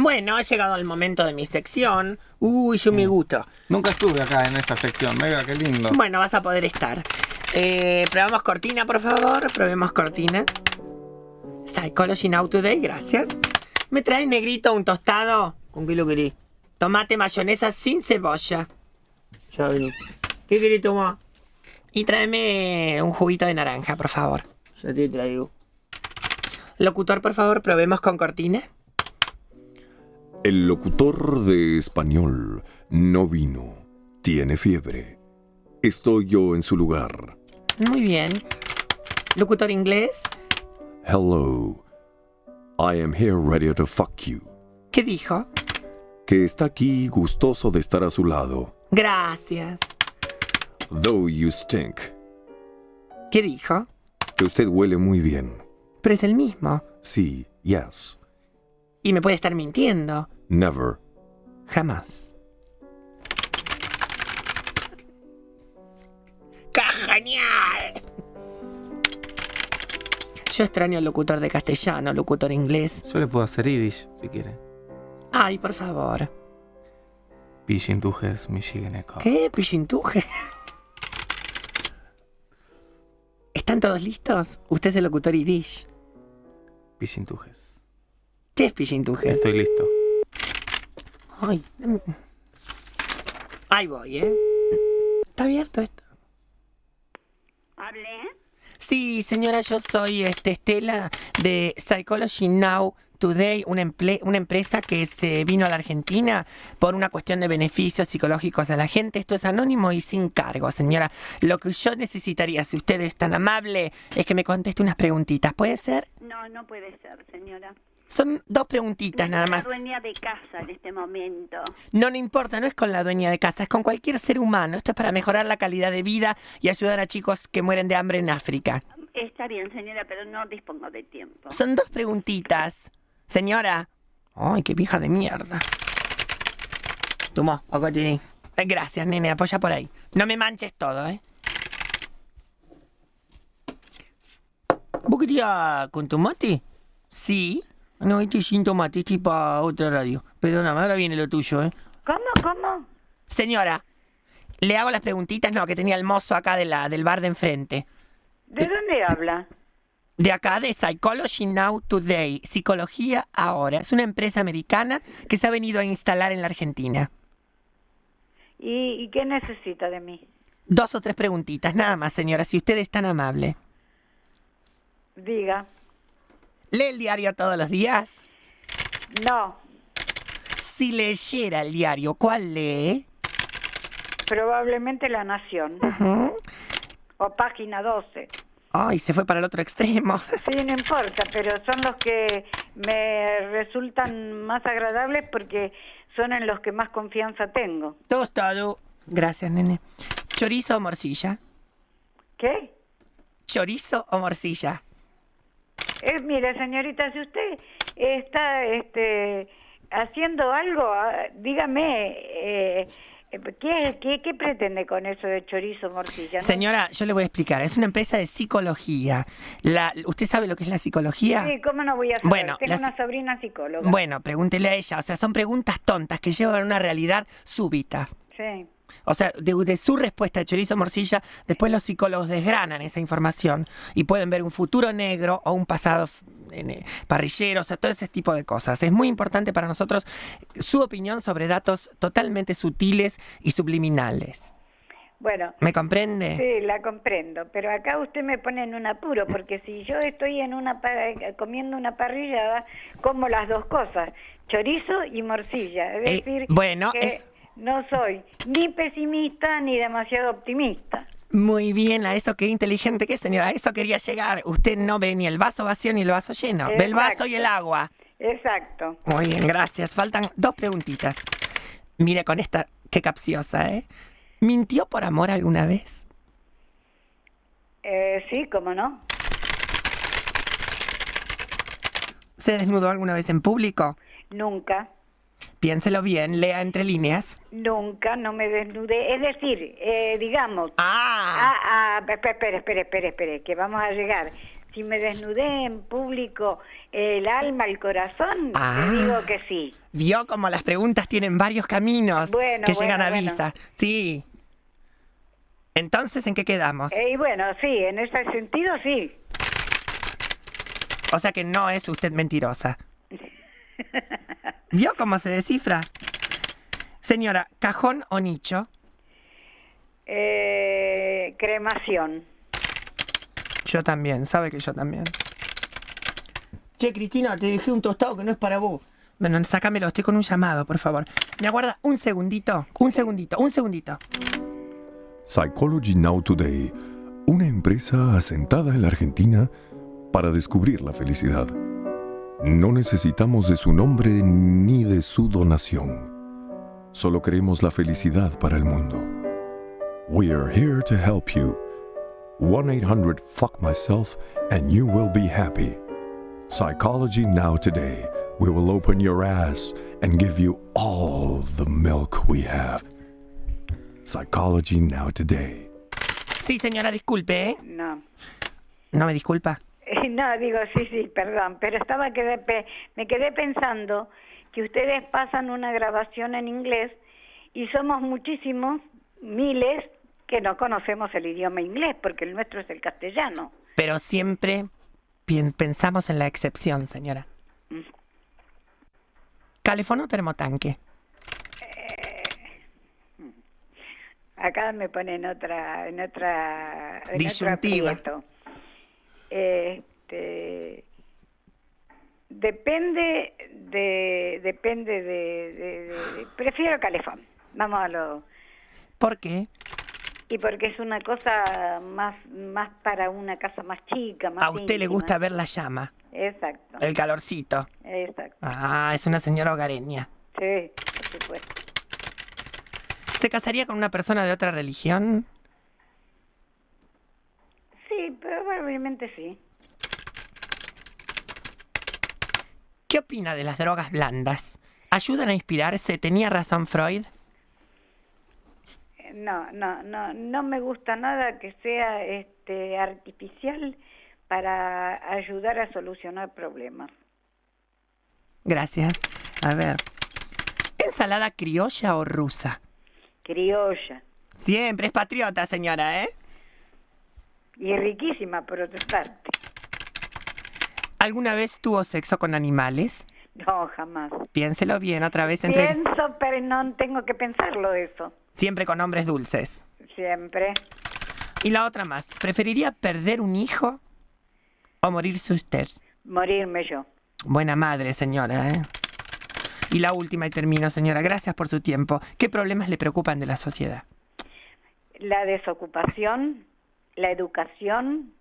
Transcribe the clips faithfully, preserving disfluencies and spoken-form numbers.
Bueno, ha llegado el momento de mi sección. Uy, yo me gusta. Nunca estuve acá en esa sección. Mega, qué lindo. Bueno, vas a poder estar. Eh, probamos cortina, por favor. Probemos cortina. Psychology Now Today, gracias. ¿Me traes, negrito, un tostado? ¿Con qué lo querés? Tomate, mayonesa sin cebolla. Ya vení. ¿Qué querés tomar? Y tráeme un juguito de naranja, por favor. Ya te traigo. Locutor, por favor, probemos con cortina. El locutor de español no vino. Tiene fiebre. Estoy yo en su lugar. Muy bien. Locutor inglés. Hello. I am here ready to fuck you. ¿Qué dijo? Que está aquí gustoso de estar a su lado. Gracias. Though you stink. ¿Qué dijo? Que usted huele muy bien. Pero es el mismo. Sí, yes. Y me puede estar mintiendo. Never. Jamás. ¡Qué genial! Yo extraño al locutor de castellano, locutor inglés. Yo le puedo hacer Yiddish, si quiere. Ay, por favor. Pishintujes, Michiganeko. ¿Qué? ¿Pillintuje? ¿Están todos listos? Usted es el locutor Yiddish. Pishintujes. ¿Qué es pillintuje? Estoy listo. Ay. Ahí voy, ¿eh? ¿Está abierto esto? ¿Hablé? Sí, señora, yo soy este, Estela de Psychology Now Today, una, emple- una empresa que se vino a la Argentina por una cuestión de beneficios psicológicos a la gente. Esto es anónimo y sin cargo, señora. Lo que yo necesitaría, si usted es tan amable, es que me conteste unas preguntitas. ¿Puede ser? No, no puede ser, señora. Son dos preguntitas nada Es más. la dueña de casa en este momento. No, no importa, no es con la dueña de casa, es con cualquier ser humano. Esto es para mejorar la calidad de vida y ayudar a chicos que mueren de hambre en África. Está bien, señora, pero no dispongo de tiempo. Son dos preguntitas. Señora. Ay, qué vieja de mierda. Toma, acá tenés. Eh, Gracias, nene, apoya por ahí. No me manches todo, ¿eh? ¿Vos querías con tomate? Sí. No, este es sin tomate, este es para otra radio. Perdóname, ahora viene lo tuyo, ¿eh? ¿Cómo, cómo? Señora, le hago las preguntitas, no, que tenía el mozo acá de la, del bar de enfrente. ¿De dónde habla? De acá, de Psychology Now Today, Psicología Ahora. Es una empresa americana que se ha venido a instalar en la Argentina. ¿Y, y qué necesita de mí? Dos o tres preguntitas, nada más, señora, si usted es tan amable. Diga. ¿Lee el diario todos los días? No, Si leyera el diario, ¿cuál lee? probablemente La Nación. Ujú. O Página doce. Ay, se fue para el otro extremo. Sí, no importa, pero son los que me resultan más agradables porque son en los que más confianza tengo. Tostado. Gracias, nene. ¿Chorizo o morcilla? ¿Qué? ¿Chorizo o morcilla? Eh, mire, señorita, si usted está este, haciendo algo, ah, dígame, eh, ¿qué, qué, ¿qué pretende con eso de chorizo morcilla? ¿No? Señora, yo le voy a explicar. Es una empresa de psicología. La, ¿Usted sabe lo que es la psicología? Sí, ¿cómo no voy a saber? Bueno, Tengo las- una sobrina psicóloga. Bueno, pregúntele a ella. O sea, son preguntas tontas que llevan a una realidad súbita. Sí. O sea, de, de su respuesta de chorizo morcilla, después los psicólogos desgranan esa información y pueden ver un futuro negro o un pasado f- en, eh, parrillero, o sea, todo ese tipo de cosas. Es muy importante para nosotros su opinión sobre datos totalmente sutiles y subliminales. Bueno, ¿Me comprende? sí, la comprendo, pero acá usted me pone en un apuro, porque si yo estoy en una pa- comiendo una parrillada, como las dos cosas, chorizo y morcilla. Es Eh, decir, bueno, que es- no soy ni pesimista ni demasiado optimista. Muy bien, a eso qué inteligente que es, señora. A eso quería llegar. Usted no ve ni el vaso vacío ni el vaso lleno. Ve el vaso y el agua. Exacto. Muy bien, gracias. Faltan dos preguntitas. Mire con esta, qué capciosa, ¿eh? ¿Mintió por amor alguna vez? Eh, sí, cómo no. ¿Se desnudó alguna vez en público? Nunca, Piénselo bien, lea entre líneas. nunca, no me desnudé. Es decir, eh, digamos... ¡Ah! Ah, ah, espere, espere, espere, espere, espere, que vamos a llegar. si me desnudé en público el alma, el corazón, Ah. te digo que sí. Vio como las preguntas tienen varios caminos Bueno, que bueno, llegan a bueno. vista. Sí. Entonces, ¿en qué quedamos? Eh, y bueno, sí, en ese sentido sí. O sea que no es usted mentirosa. ¿Vio cómo se descifra? Señora, ¿cajón o nicho? Eh, cremación. Yo también, sabe que yo también. Che, Cristina, te dejé un tostado que no es para vos. Bueno, sácamelo, estoy con un llamado, por favor. ¿Me aguarda un segundito? Un segundito, un segundito. Psychology Now Today, una empresa asentada en la Argentina para descubrir la felicidad. No necesitamos de su nombre ni de su donación. Solo queremos la felicidad para el mundo. We are here to help you. one eight hundred fuck myself and you will be happy. Psychology Now Today. We will open your ass and give you all the milk we have. Psychology Now Today. Sí, señora, disculpe, ¿eh? No. ¿No me disculpa? Eh, No, digo, sí, sí, perdón, pero estaba quedé pe- me quedé pensando que ustedes pasan una grabación en inglés y somos muchísimos, miles, que no conocemos el idioma inglés, porque el nuestro es el castellano. Pero siempre pien- pensamos en la excepción, señora. Mm. ¿Calefón o termotanque? Acá me ponen otra, en otra, en otro Disyuntiva. aprieto. Este, depende de, depende de, de- de- prefiero calefón. Vamos a lo, ¿Por qué? y porque es una cosa más, más para una casa más chica, más A usted le íntima. gusta ver la llama, Exacto, el calorcito. exacto. Ah, es una señora hogareña. Sí, por supuesto. ¿Se casaría con una persona de otra religión? Sí, probablemente sí. ¿Qué opina de las drogas blandas? ¿Ayudan a inspirarse? ¿Tenía razón Freud? No, no, no, no me gusta nada que sea este artificial para ayudar a solucionar problemas. Gracias. A ver. ¿Ensalada criolla o rusa? Criolla. Siempre es patriota, señora, ¿eh? Y riquísima por otra parte. ¿Alguna vez tuvo sexo con animales? No, jamás. Piénselo bien otra vez entre... Pienso, pero no tengo que pensarlo eso. Siempre con hombres dulces. Siempre. Y la otra más. ¿Preferiría perder un hijo o morirse usted? Morirme yo. Buena madre, señora, ¿eh? Y la última y termino, señora. Gracias por su tiempo. ¿Qué problemas le preocupan de la sociedad? La desocupación, la educación,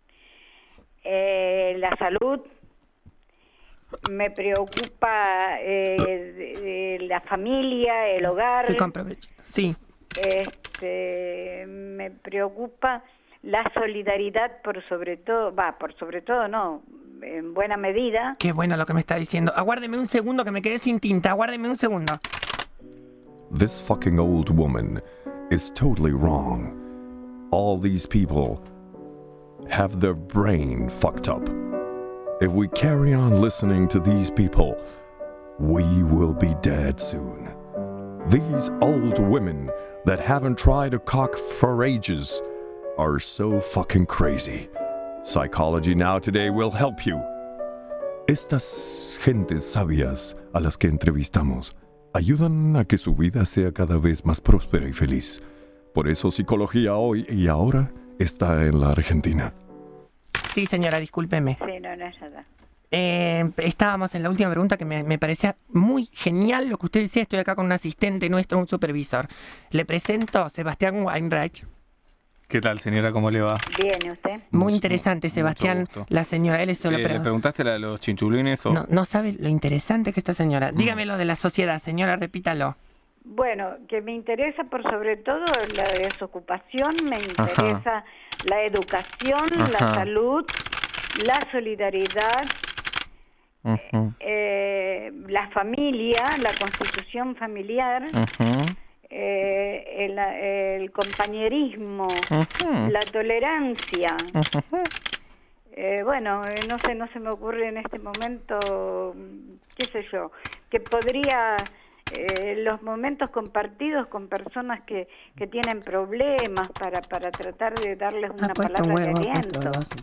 eh, la salud. Me preocupa eh, de- de la familia, el hogar. Estoy comprometido. Sí. Este, me preocupa la solidaridad por sobre todo, va, por sobre todo no, en buena medida. Qué bueno lo que me está diciendo. Aguárdeme un segundo que me quedé sin tinta. Aguárdeme un segundo. This fucking old woman is totally wrong. All these people have their brain fucked up. If we carry on listening to these people, we will be dead soon. These old women that haven't tried a cock for ages are so fucking crazy. Psychology Now Today will help you. Estas gentes sabias a las que entrevistamos ayudan a que su vida sea cada vez más próspera y feliz. Por eso Psicología Hoy y Ahora está en la Argentina. Sí, señora, discúlpeme. Sí, no, no es nada. Eh, estábamos en la última pregunta que me, me parecía muy genial lo que usted decía. Estoy acá con un asistente nuestro, un supervisor. Le presento Sebastián Weinreich. ¿Qué tal, señora? ¿Cómo le va? Bien, ¿y usted? Muy Mucho- interesante, mucho Sebastián. gusto. La señora, él es solo... Eh, pero- ¿Le preguntaste la de los chinchulines o...? no, no sabe lo interesante que esta señora. Mm. Dígame lo de la sociedad, señora, repítalo. Bueno, que me interesa por sobre todo la desocupación, me interesa la educación, la Ajá. salud, la solidaridad, Ujú, eh, la familia, la constitución familiar, ujú, eh, el, el compañerismo, ujú, la tolerancia, ujú. eh, bueno, eh, no sé, no se me ocurre en este momento, mm, qué sé yo, que podría, eh, los momentos compartidos con personas que, que tienen problemas para, para tratar de darles una Ha puesto palabra un de huevo, ha puesto aliento. dos.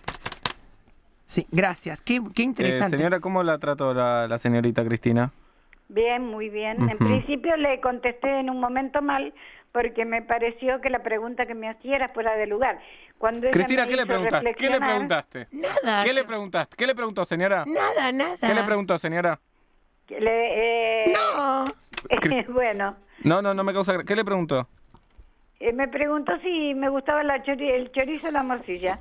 Sí, gracias. Qué, qué Eh, interesante. señora, ¿cómo la trató la, la señorita Cristina? Bien, muy bien. En Ujú. principio le contesté en un momento mal porque me pareció que la pregunta que me hacía era fuera de lugar. Cuando ella Cristina, me ¿qué le hizo preguntaste? ¿Qué le reflexionar- preguntaste? Nada. ¿Qué le preguntaste? ¿Qué le preguntó, señora? Nada, nada. ¿Qué le preguntó, señora? que le, eh, No. bueno, No, no, no me causa... gra- ¿Qué le preguntó? eh, me preguntó si me gustaba la chori- el chorizo o la morcilla.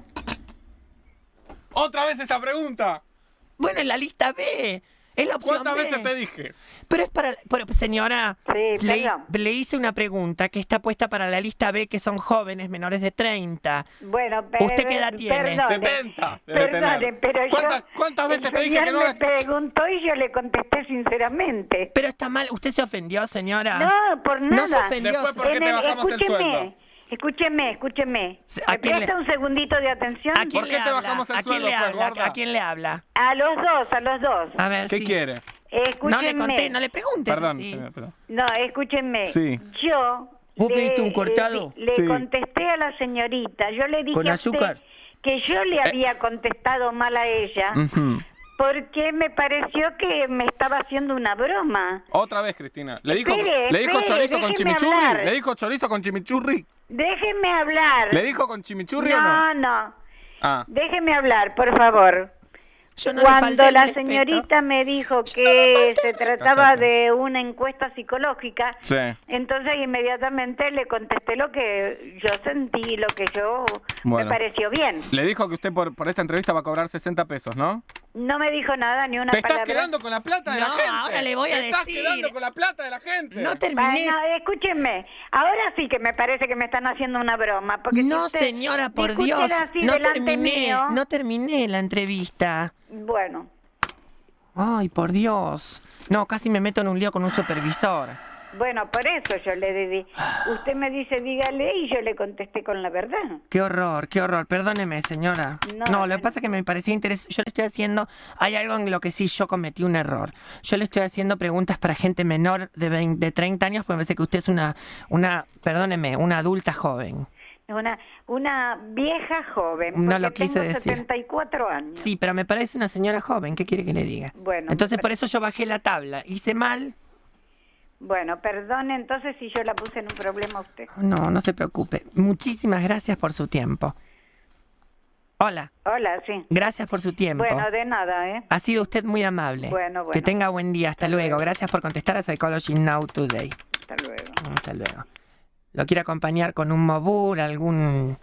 ¡Otra vez esa pregunta! Bueno, en la lista B. Es la opción ¿Cuántas B. veces te dije? Pero es para... pero, señora, Sí, le, perdón. le hice una pregunta que está puesta para la lista B, que son jóvenes menores de treinta. Bueno, pero, ¿Usted qué edad tiene? Perdone, setenta debe perdone, tener. pero ¿Cuántas- yo, cuántas veces el te dije que señor no me es- preguntó y yo le contesté sinceramente. Pero está mal. ¿Usted se ofendió, señora? No, por nada. No se ofendió. Después, ¿por qué En te el- bajamos el escúcheme, sueldo? Escúcheme, escúcheme. ¿A ¿Me quién presta le- un segundito de atención? ¿A quién ¿Por qué le te habla? bajamos el ¿A quién sueldo, le pues, habla? gorda? ¿A quién le habla? A los dos, a los dos. A ver, ¿Qué sí. quiere? Escúchenme. No le conté, no le preguntes. Perdón, así. señora, perdón. No, escúchenme. Sí. Yo ¿Vos le, pediste un cortado? le, le Sí. contesté a la señorita, yo le dije ¿Con a usted azúcar? que yo le había contestado mal a ella Ujú. porque me pareció que me estaba haciendo una broma. Otra vez, Cristina. ¿Le dijo, Espere, ¿le dijo espere, chorizo con déjeme chimichurri? hablar. ¿Le dijo chorizo con chimichurri? Déjeme hablar. ¿Le dijo con chimichurri o no? No, no. Ah, Déjeme hablar, por favor. Yo no le falté Cuando el la respeto. señorita me dijo Yo no le que falté se el trataba Cállate. de una encuesta psicológica, sí. entonces inmediatamente le contesté lo que yo sentí, lo que yo Bueno. me pareció bien. Le dijo que usted por, por esta entrevista va a cobrar sesenta pesos, ¿no? No me dijo nada, ni una Te estás palabra. quedando con la plata de la No, gente. ahora le voy a Te estás decir. quedando con la plata de la gente. No terminé. Bueno, escúchenme, ahora sí que me parece que me están haciendo una broma. Porque si No, usted señora, por discute Dios. así No delante terminé. mío, No terminé la entrevista. bueno, Ay, por Dios. No, casi me meto en un lío con un supervisor. bueno, por eso yo le di. Usted me dice, dígale, y yo le contesté con la verdad. Qué horror, qué horror. Perdóneme, señora. No, No, lo no. que pasa es que me parecía interesante. Yo le estoy haciendo... Hay algo en lo que sí yo cometí un error. Yo le estoy haciendo preguntas para gente menor de, veinte, de treinta años, porque me parece que usted es una, una, perdóneme, una adulta joven. Una, una vieja joven, No porque lo quise tengo decir. setenta y cuatro años. Sí, pero me parece una señora joven. ¿Qué quiere que le diga? Bueno, Entonces me por eso yo bajé la tabla. Hice mal. Bueno, perdone entonces si yo la puse en un problema a usted. No, no se preocupe. Muchísimas gracias por su tiempo. Hola, Hola, sí. gracias por su tiempo. Bueno, de nada, ¿eh? Ha sido usted muy amable. Bueno, bueno. Que tenga buen día. Hasta luego. Gracias por contestar a Psychology Now Today. Hasta luego. Hasta luego. ¿Lo quiere acompañar con un mobur, algún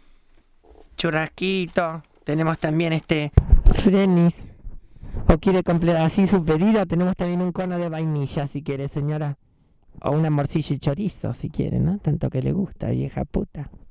churrasquito? Tenemos también este Frenis. ¿O quiere completar así su pedido? Tenemos también un cono de vainilla, si quiere, señora. O una morcilla y chorizo, si quiere, ¿no? Tanto que le gusta, vieja puta.